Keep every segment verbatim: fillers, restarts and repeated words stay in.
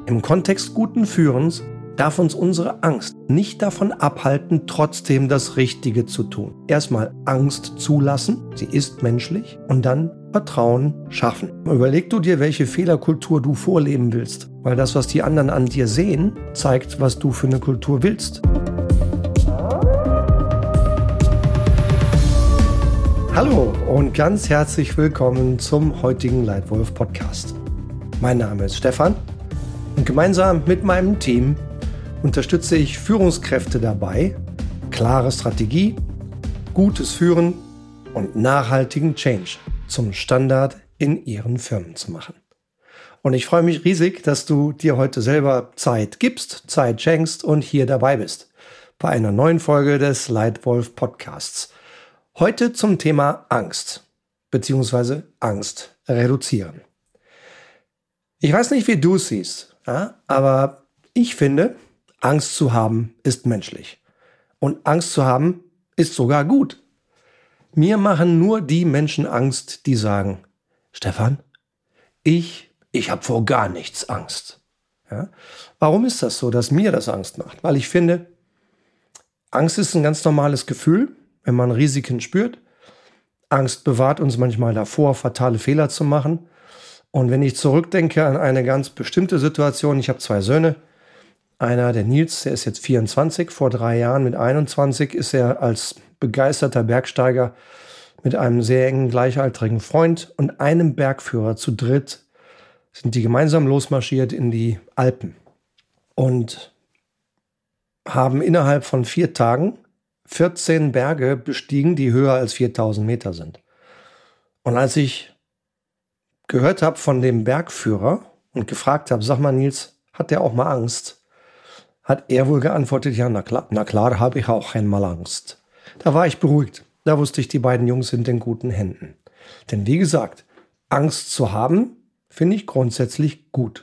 Im Kontext guten Führens darf uns unsere Angst nicht davon abhalten, trotzdem das Richtige zu tun. Erstmal Angst zulassen, sie ist menschlich, und dann Vertrauen schaffen. Überleg du dir, welche Fehlerkultur du vorleben willst, weil das, was die anderen an dir sehen, zeigt, was du für eine Kultur willst. Hallo und ganz herzlich willkommen zum heutigen Leitwolf Podcast. Mein Name ist Stefan und gemeinsam mit meinem Team unterstütze ich Führungskräfte dabei, klare Strategie, gutes Führen und nachhaltigen Change zum Standard in ihren Firmen zu machen. Und ich freue mich riesig, dass du dir heute selber Zeit gibst, Zeit schenkst und hier dabei bist bei einer neuen Folge des Leitwolf Podcasts. Heute zum Thema Angst bzw. Angst reduzieren. Ich weiß nicht, wie du es siehst, ja, aber ich finde, Angst zu haben ist menschlich. Und Angst zu haben ist sogar gut. Mir machen nur die Menschen Angst, die sagen, Stefan, ich, ich habe vor gar nichts Angst. Ja? Warum ist das so, dass mir das Angst macht? Weil ich finde, Angst ist ein ganz normales Gefühl, wenn man Risiken spürt. Angst bewahrt uns manchmal davor, fatale Fehler zu machen. Und wenn ich zurückdenke an eine ganz bestimmte Situation, ich habe zwei Söhne, einer, der Nils, der ist jetzt vierundzwanzig, vor drei Jahren mit einundzwanzig ist er als begeisterter Bergsteiger mit einem sehr engen gleichaltrigen Freund und einem Bergführer zu dritt sind die gemeinsam losmarschiert in die Alpen und haben innerhalb von vier Tagen vierzehn Berge bestiegen, die höher als viertausend Meter sind. Und als ich gehört habe von dem Bergführer und gefragt habe, sag mal Nils, hat der auch mal Angst? Hat er wohl geantwortet, ja, na klar, na klar, habe ich auch einmal Angst. Da war ich beruhigt. Da wusste ich, die beiden Jungs sind in guten Händen. Denn wie gesagt, Angst zu haben, finde ich grundsätzlich gut.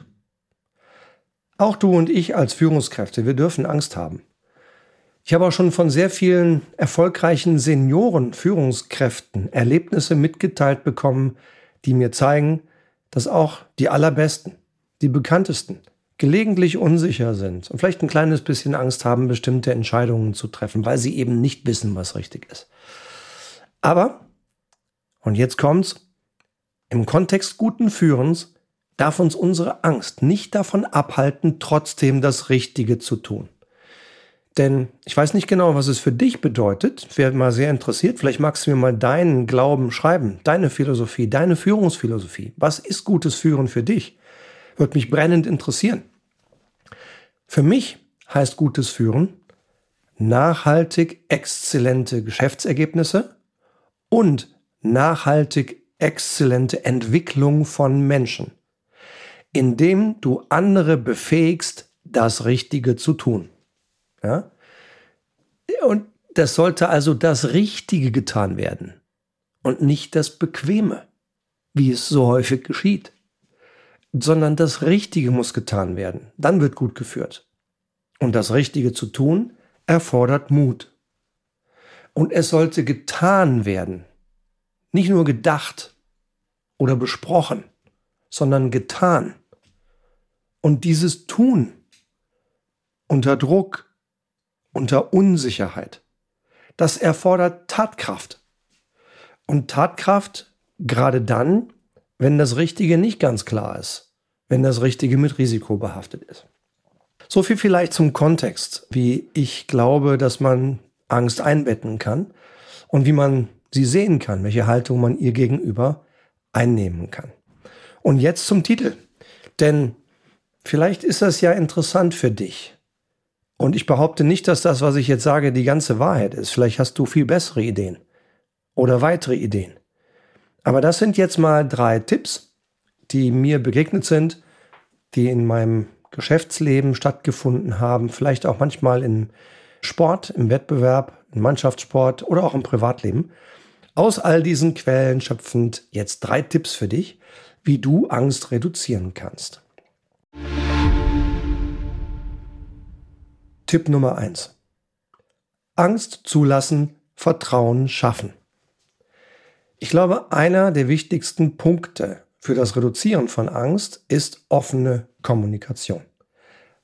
Auch du und ich als Führungskräfte, wir dürfen Angst haben. Ich habe auch schon von sehr vielen erfolgreichen Senioren-Führungskräften Erlebnisse mitgeteilt bekommen, die mir zeigen, dass auch die allerbesten, die bekanntesten, gelegentlich unsicher sind und vielleicht ein kleines bisschen Angst haben, bestimmte Entscheidungen zu treffen, weil sie eben nicht wissen, was richtig ist. Aber, und jetzt kommt's, im Kontext guten Führens darf uns unsere Angst nicht davon abhalten, trotzdem das Richtige zu tun. Denn ich weiß nicht genau, was es für dich bedeutet. Wäre mal sehr interessiert. Vielleicht magst du mir mal deinen Glauben schreiben, deine Philosophie, deine Führungsphilosophie. Was ist gutes Führen für dich? Würde mich brennend interessieren. Für mich heißt gutes Führen nachhaltig exzellente Geschäftsergebnisse und nachhaltig exzellente Entwicklung von Menschen, indem du andere befähigst, das Richtige zu tun. Ja? Und das sollte also das Richtige getan werden und nicht das Bequeme, wie es so häufig geschieht, sondern das Richtige muss getan werden. Dann wird gut geführt. Und das Richtige zu tun erfordert Mut. Und es sollte getan werden, nicht nur gedacht oder besprochen, sondern getan. Und dieses Tun unter Druck, unter Unsicherheit, das erfordert Tatkraft. Und Tatkraft gerade dann, wenn das Richtige nicht ganz klar ist, wenn das Richtige mit Risiko behaftet ist. So viel vielleicht zum Kontext, wie ich glaube, dass man Angst einbetten kann und wie man sie sehen kann, welche Haltung man ihr gegenüber einnehmen kann. Und jetzt zum Titel, denn vielleicht ist das ja interessant für dich. Und ich behaupte nicht, dass das, was ich jetzt sage, die ganze Wahrheit ist. Vielleicht hast du viel bessere Ideen oder weitere Ideen. Aber das sind jetzt mal drei Tipps, die mir begegnet sind, die in meinem Geschäftsleben stattgefunden haben, vielleicht auch manchmal im Sport, im Wettbewerb, im Mannschaftssport oder auch im Privatleben. Aus all diesen Quellen schöpfend jetzt drei Tipps für dich, wie du Angst reduzieren kannst. Tipp Nummer eins. Angst zulassen, Vertrauen schaffen. Ich glaube, einer der wichtigsten Punkte für das Reduzieren von Angst ist offene Kommunikation.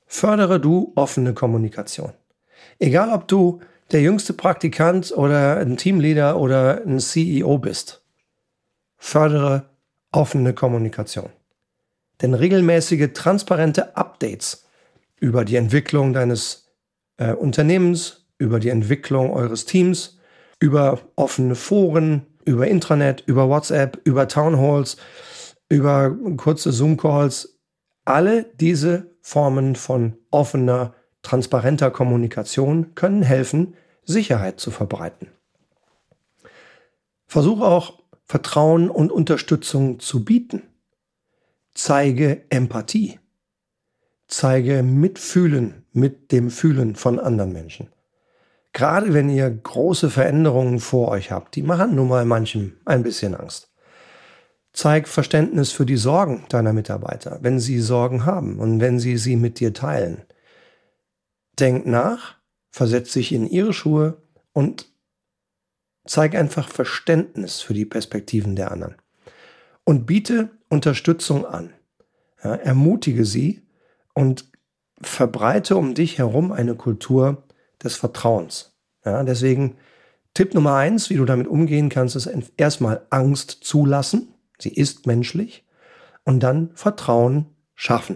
fördere du offene Kommunikation. Egal, ob du der jüngste Praktikant oder ein Teamleader oder ein C E O bist, fördere offene Kommunikation. Denn regelmäßige, transparente Updates über die Entwicklung deines äh, Unternehmens, über die Entwicklung eures Teams, über offene Foren, über Intranet, über WhatsApp, über Townhalls, über kurze Zoom-Calls, alle diese Formen von offener, transparenter Kommunikation können helfen, Sicherheit zu verbreiten. Versuche auch, Vertrauen und Unterstützung zu bieten. Zeige Empathie. Zeige Mitfühlen mit dem Fühlen von anderen Menschen. Gerade wenn ihr große Veränderungen vor euch habt, die machen nun mal manchem ein bisschen Angst. Zeig Verständnis für die Sorgen deiner Mitarbeiter, wenn sie Sorgen haben und wenn sie sie mit dir teilen. Denk nach, versetz dich in ihre Schuhe und zeig einfach Verständnis für die Perspektiven der anderen. Und biete Unterstützung an. Ja, ermutige sie und verbreite um dich herum eine Kultur des Vertrauens. Ja, deswegen Tipp Nummer eins, wie du damit umgehen kannst, ist erstmal Angst zulassen. Sie ist menschlich. Und dann Vertrauen schaffen.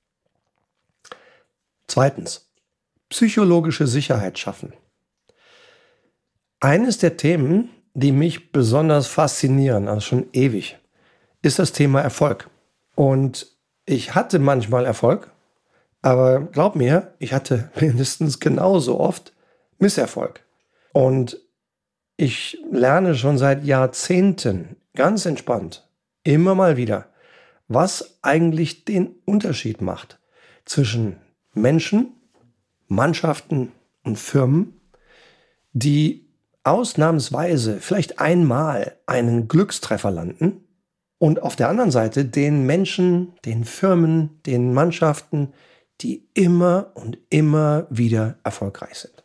Zweitens, psychologische Sicherheit schaffen. Eines der Themen, die mich besonders faszinieren, also schon ewig, ist das Thema Erfolg. Und ich hatte manchmal Erfolg, aber glaub mir, ich hatte mindestens genauso oft Misserfolg. Und ich lerne schon seit Jahrzehnten ganz entspannt, immer mal wieder, was eigentlich den Unterschied macht zwischen Menschen, Mannschaften und Firmen, die ausnahmsweise vielleicht einmal einen Glückstreffer landen und auf der anderen Seite den Menschen, den Firmen, den Mannschaften, die immer und immer wieder erfolgreich sind.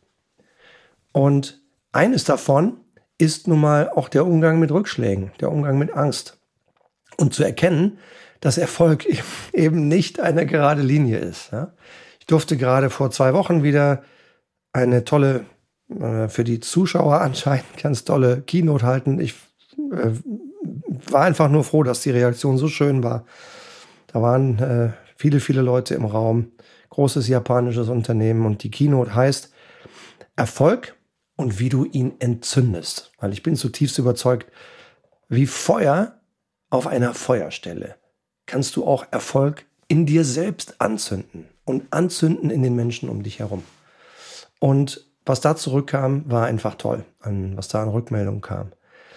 Und eines davon ist nun mal auch der Umgang mit Rückschlägen, der Umgang mit Angst. Und zu erkennen, dass Erfolg eben nicht eine gerade Linie ist. Ich durfte gerade vor zwei Wochen wieder eine tolle, für die Zuschauer anscheinend ganz tolle Keynote halten. Ich äh, war einfach nur froh, dass die Reaktion so schön war. Da waren äh, viele, viele Leute im Raum, großes japanisches Unternehmen und die Keynote heißt Erfolg und wie du ihn entzündest. Weil ich bin zutiefst überzeugt, wie Feuer auf einer Feuerstelle kannst du auch Erfolg in dir selbst anzünden und anzünden in den Menschen um dich herum. Und was da zurückkam, war einfach toll, an, was da an Rückmeldungen kam.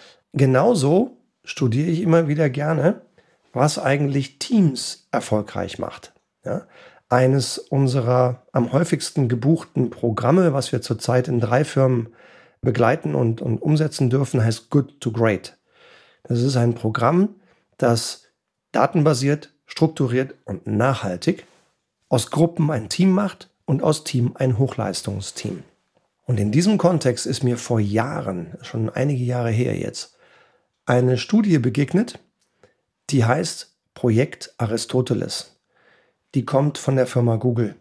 Genauso studiere ich immer wieder gerne, was eigentlich Teams erfolgreich macht. Ja? Eines unserer am häufigsten gebuchten Programme, was wir zurzeit in drei Firmen begleiten und, und umsetzen dürfen, heißt Good to Great. Das ist ein Programm, das datenbasiert, strukturiert und nachhaltig aus Gruppen ein Team macht und aus Team ein Hochleistungsteam. Und in diesem Kontext ist mir vor Jahren, schon einige Jahre her jetzt, eine Studie begegnet, die heißt Projekt Aristoteles. Die kommt von der Firma Google.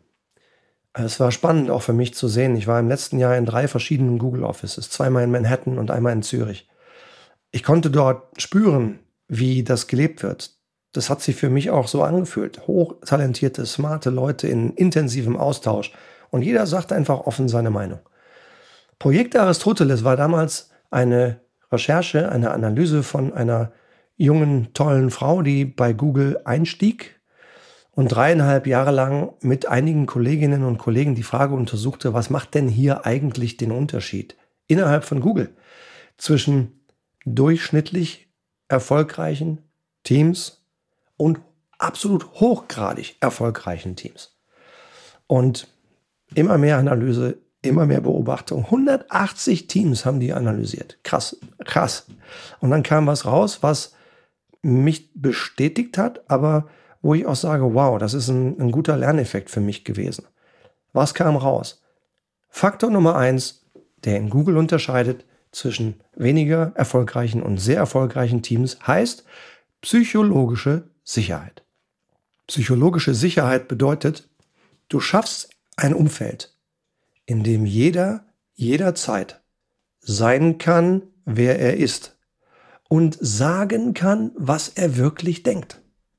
Es war spannend auch für mich zu sehen. Ich war im letzten Jahr in drei verschiedenen Google Offices, zweimal in Manhattan und einmal in Zürich. Ich konnte dort spüren, wie das gelebt wird. Das hat sich für mich auch so angefühlt. Hochtalentierte, smarte Leute in intensivem Austausch. Und jeder sagt einfach offen seine Meinung. Projekt Aristoteles war damals eine Recherche, eine Analyse von einer jungen, tollen Frau, die bei Google einstieg und dreieinhalb Jahre lang mit einigen Kolleginnen und Kollegen die Frage untersuchte, was macht denn hier eigentlich den Unterschied innerhalb von Google zwischen durchschnittlich erfolgreichen Teams und absolut hochgradig erfolgreichen Teams. Und immer mehr Analyse, immer mehr Beobachtung. hundertachtzig Teams haben die analysiert. Krass, krass. Und dann kam was raus, was mich bestätigt hat, aber wo ich auch sage, wow, das ist ein, ein guter Lerneffekt für mich gewesen. Was kam raus? Faktor Nummer eins, der in Google unterscheidet zwischen weniger erfolgreichen und sehr erfolgreichen Teams, heißt psychologische Sicherheit. Psychologische Sicherheit bedeutet, Du schaffst ein Umfeld, in dem jeder jederzeit sein kann, wer er ist und sagen kann, was er wirklich denkt,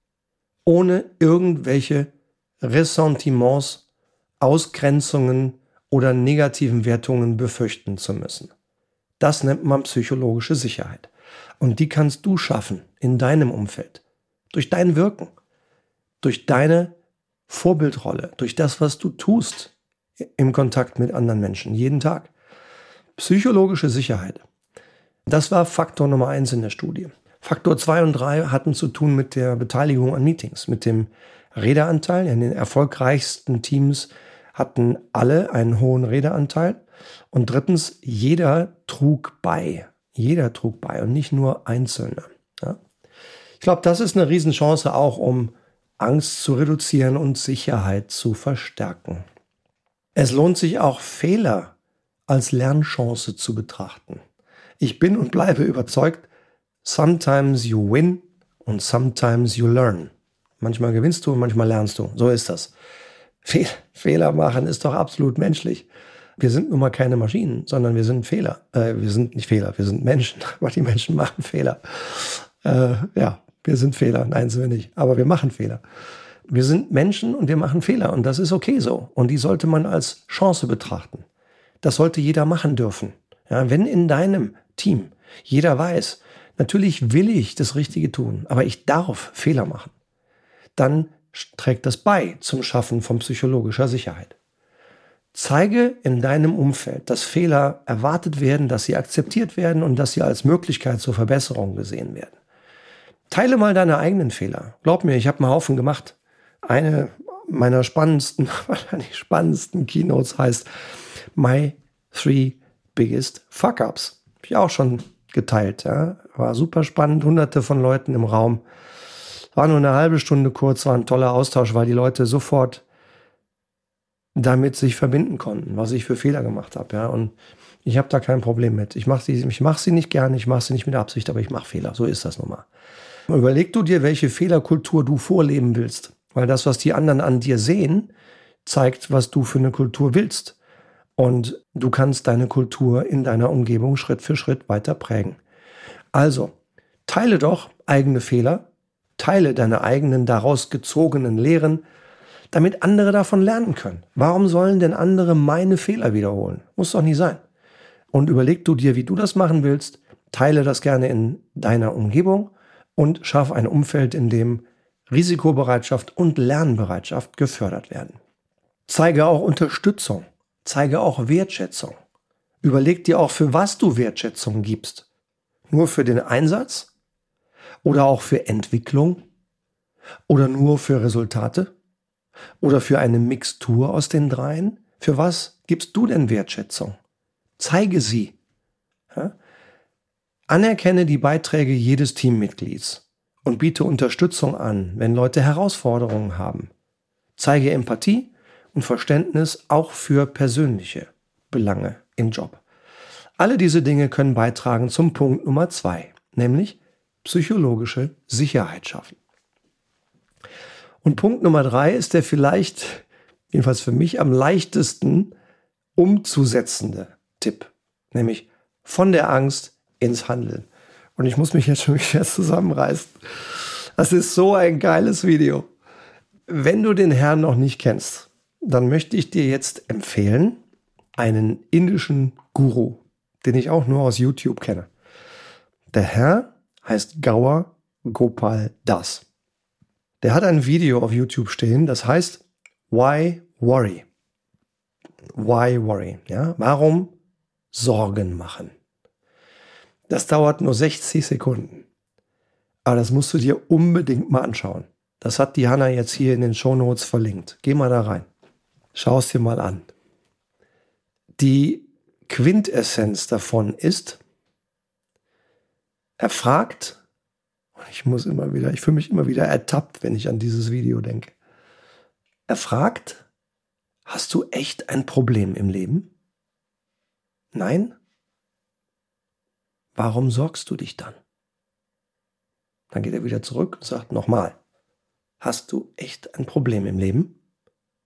ohne irgendwelche Ressentiments, Ausgrenzungen oder negativen Wertungen befürchten zu müssen. Das nennt man psychologische Sicherheit. Und die kannst du schaffen in deinem Umfeld, durch dein Wirken, durch deine Vorbildrolle, durch das, was du tust im Kontakt mit anderen Menschen, jeden Tag. Psychologische Sicherheit. Das war Faktor Nummer eins in der Studie. Faktor zwei und drei hatten zu tun mit der Beteiligung an Meetings, mit dem Redeanteil. In den erfolgreichsten Teams hatten alle einen hohen Redeanteil. Und drittens, jeder trug bei. Jeder trug bei und nicht nur Einzelne. Ja? Ich glaube, das ist eine Riesenchance auch, um Angst zu reduzieren und Sicherheit zu verstärken. Es lohnt sich auch, Fehler als Lernchance zu betrachten. Ich bin und bleibe überzeugt, sometimes you win und sometimes you learn. Manchmal gewinnst du und manchmal lernst du. So ist das. Fehl, Fehler machen ist doch absolut menschlich. Wir sind nun mal keine Maschinen, sondern wir sind Fehler. Äh, wir sind nicht Fehler, wir sind Menschen. Aber die Menschen machen Fehler. Äh, ja, wir sind Fehler. Nein, sind wir nicht. Aber wir machen Fehler. Wir sind Menschen und wir machen Fehler. Und das ist okay so. Und die sollte man als Chance betrachten. Das sollte jeder machen dürfen. Ja, wenn in deinem Team jeder weiß, natürlich will ich das Richtige tun, aber ich darf Fehler machen, dann trägt das bei zum Schaffen von psychologischer Sicherheit. Zeige in deinem Umfeld, dass Fehler erwartet werden, dass sie akzeptiert werden und dass sie als Möglichkeit zur Verbesserung gesehen werden. Teile mal deine eigenen Fehler. Glaub mir, ich habe einen Haufen gemacht. Eine meiner spannendsten, wahrscheinlich spannendsten Keynotes heißt My Three Biggest Fuck-Ups. Habe ich auch schon geteilt. Ja. War super spannend, hunderte von Leuten im Raum. War nur eine halbe Stunde kurz, war ein toller Austausch, weil die Leute sofort damit sich verbinden konnten, was ich für Fehler gemacht habe. Ja. Und ich habe da kein Problem mit. Ich mache sie, ich mach sie nicht gerne, ich mache sie nicht mit Absicht, aber ich mache Fehler. So ist das nun mal. Überleg du dir, welche Fehlerkultur du vorleben willst. Weil das, was die anderen an dir sehen, zeigt, was du für eine Kultur willst. Und du kannst deine Kultur in deiner Umgebung Schritt für Schritt weiter prägen. Also, teile doch eigene Fehler, teile deine eigenen daraus gezogenen Lehren, damit andere davon lernen können. Warum sollen denn andere meine Fehler wiederholen? Muss doch nie sein. Und überleg du dir, wie du das machen willst, teile das gerne in deiner Umgebung und schaff ein Umfeld, in dem Risikobereitschaft und Lernbereitschaft gefördert werden. Zeige auch Unterstützung, zeige auch Wertschätzung. Überleg dir auch, für was du Wertschätzung gibst. Nur für den Einsatz? Oder auch für Entwicklung? Oder nur für Resultate? Oder für eine Mixtur aus den dreien? Für was gibst du denn Wertschätzung? Zeige sie. Ja? Anerkenne die Beiträge jedes Teammitglieds und biete Unterstützung an, wenn Leute Herausforderungen haben. Zeige Empathie und Verständnis auch für persönliche Belange im Job. Alle diese Dinge können beitragen zum Punkt Nummer zwei, nämlich psychologische Sicherheit schaffen. Und Punkt Nummer drei ist der vielleicht, jedenfalls für mich, am leichtesten umzusetzende Tipp, nämlich von der Angst ins Handeln. Und ich muss mich jetzt schon wieder zusammenreißen. Das ist so ein geiles Video. Wenn du den Herrn noch nicht kennst, dann möchte ich dir jetzt empfehlen, einen indischen Guru, den ich auch nur aus YouTube kenne. Der Herr heißt Gaur Gopal Das. Der hat ein Video auf YouTube stehen, das heißt Why Worry? Why Worry? Ja, warum Sorgen machen? Das dauert nur sechzig Sekunden. Aber das musst du dir unbedingt mal anschauen. Das hat die Hanna jetzt hier in den Shownotes verlinkt. Geh mal da rein. Schau es dir mal an. Die Quintessenz davon ist, er fragt, und ich muss immer wieder, ich fühle mich immer wieder ertappt, wenn ich an dieses Video denke. Er fragt, hast du echt ein Problem im Leben? Nein? Warum sorgst du dich dann? Dann geht er wieder zurück und sagt nochmal, hast du echt ein Problem im Leben?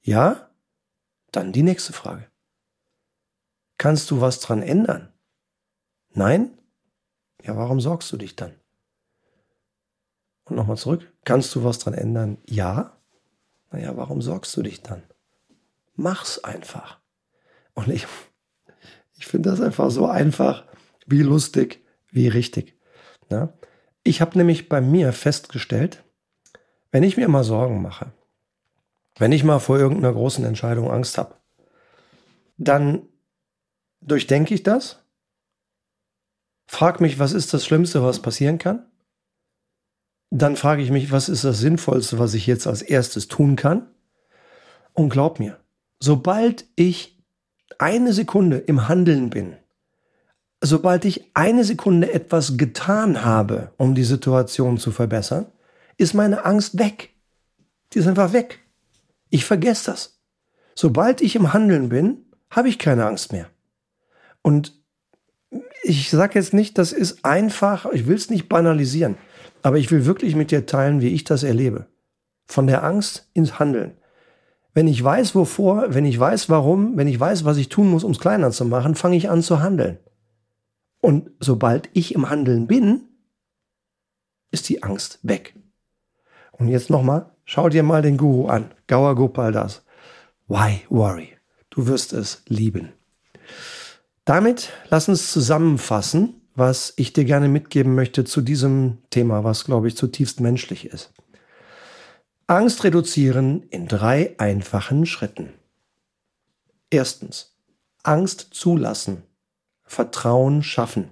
Ja? Dann die nächste Frage. Kannst du was dran ändern? Nein? Ja, warum sorgst du dich dann? Und nochmal zurück. Kannst du was dran ändern? Ja? Naja, warum sorgst du dich dann? Mach's einfach. Und ich, ich finde das einfach so einfach, wie lustig, wie richtig. Ja? Ich habe nämlich bei mir festgestellt, wenn ich mir mal Sorgen mache, wenn ich mal vor irgendeiner großen Entscheidung Angst habe, dann durchdenke ich das, frage mich, was ist das Schlimmste, was passieren kann? Dann frage ich mich, was ist das Sinnvollste, was ich jetzt als erstes tun kann? Und glaub mir, sobald ich eine Sekunde im Handeln bin, sobald ich eine Sekunde etwas getan habe, um die Situation zu verbessern, ist meine Angst weg. Die ist einfach weg. Ich vergesse das. Sobald ich im Handeln bin, habe ich keine Angst mehr. Und ich sage jetzt nicht, das ist einfach, ich will es nicht banalisieren, aber ich will wirklich mit dir teilen, wie ich das erlebe. Von der Angst ins Handeln. Wenn ich weiß, wovor, wenn ich weiß, warum, wenn ich weiß, was ich tun muss, um es kleiner zu machen, fange ich an zu handeln. Und sobald ich im Handeln bin, ist die Angst weg. Und jetzt nochmal, schau dir mal den Guru an, Gaur Gopal Das. Why worry? Du wirst es lieben. Damit lass uns zusammenfassen, was ich dir gerne mitgeben möchte zu diesem Thema, was, glaube ich, zutiefst menschlich ist. Angst reduzieren in drei einfachen Schritten. Erstens, Angst zulassen, Vertrauen schaffen.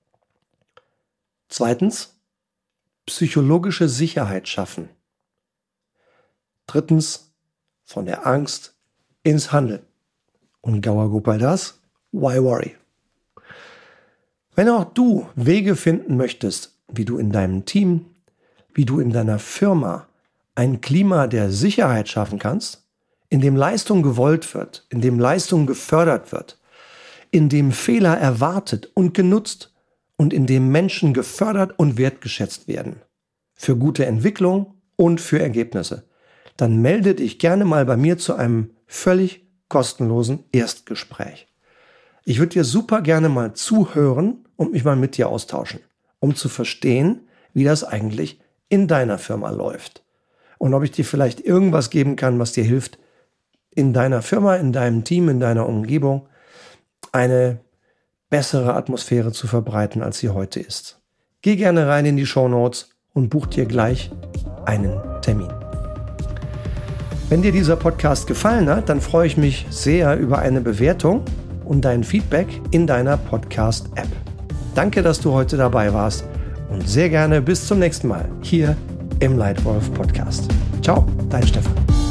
Zweitens, psychologische Sicherheit schaffen. Drittens, von der Angst ins Handeln. Und Gaur Gopal Das, why worry? Wenn auch du Wege finden möchtest, wie du in deinem Team, wie du in deiner Firma ein Klima der Sicherheit schaffen kannst, in dem Leistung gewollt wird, in dem Leistung gefördert wird, in dem Fehler erwartet und genutzt und in dem Menschen gefördert und wertgeschätzt werden, für gute Entwicklung und für Ergebnisse, dann melde dich gerne mal bei mir zu einem völlig kostenlosen Erstgespräch. Ich würde dir super gerne mal zuhören und mich mal mit dir austauschen, um zu verstehen, wie das eigentlich in deiner Firma läuft. Und ob ich dir vielleicht irgendwas geben kann, was dir hilft, in deiner Firma, in deinem Team, in deiner Umgebung eine bessere Atmosphäre zu verbreiten, als sie heute ist. Geh gerne rein in die Shownotes und buch dir gleich einen Termin. Wenn dir dieser Podcast gefallen hat, dann freue ich mich sehr über eine Bewertung und dein Feedback in deiner Podcast-App. Danke, dass du heute dabei warst und sehr gerne bis zum nächsten Mal hier im Lightwolf Podcast. Ciao, dein Stefan.